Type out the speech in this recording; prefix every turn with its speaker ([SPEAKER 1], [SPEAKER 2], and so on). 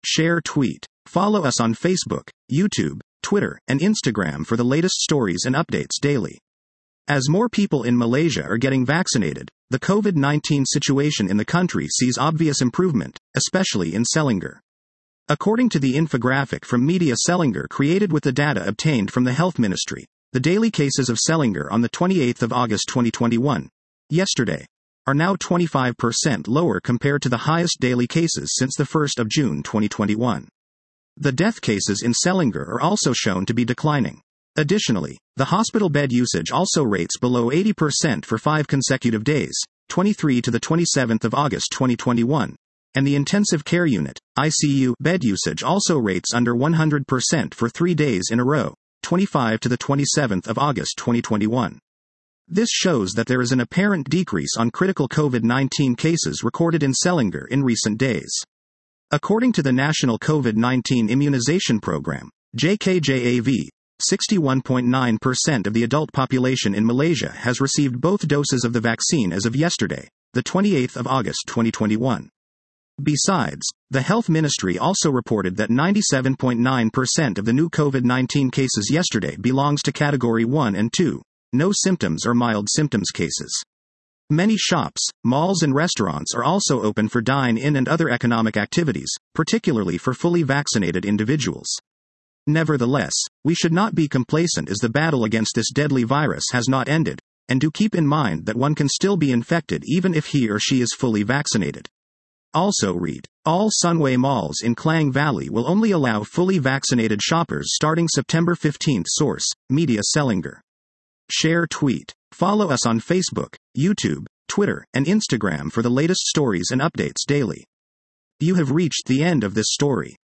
[SPEAKER 1] Share, tweet. Follow us on Facebook, YouTube, Twitter, and Instagram for the latest stories and updates daily. As more people in Malaysia are getting vaccinated, the COVID-19 situation in the country sees obvious improvement, especially in Selangor. According to the infographic from Media Selangor created with the data obtained from the Health Ministry, the daily cases of Selangor on the 28th of August 2021, yesterday, are now 25% lower compared to the highest daily cases since the 1st of June 2021. The death cases in Selangor are also shown to be declining. Additionally, the hospital bed usage also rates below 80% for 5 consecutive days, 23 to the 27th of August 2021. And the intensive care unit, ICU, bed usage also rates under 100% for 3 days in a row, 25 to the 27th of August 2021. This shows that there is an apparent decrease on critical COVID-19 cases recorded in Selangor in recent days. According to the National COVID-19 Immunization Program, JKJAV, 61.9% of the adult population in Malaysia has received both doses of the vaccine as of yesterday, the 28th of August 2021. Besides, the Health Ministry also reported that 97.9% of the new COVID-19 cases yesterday belongs to Category 1 and 2, no symptoms or mild symptoms cases. Many shops, malls and restaurants are also open for dine-in and other economic activities, particularly for fully vaccinated individuals. Nevertheless, we should not be complacent as the battle against this deadly virus has not ended, and do keep in mind that one can still be infected even if he or she is fully vaccinated. Also read, all Sunway malls in Klang Valley will only allow fully vaccinated shoppers starting September 15. Source, Media Selangor. Share, tweet. Follow us on Facebook, YouTube, Twitter, and Instagram for the latest stories and updates daily. You have reached the end of this story.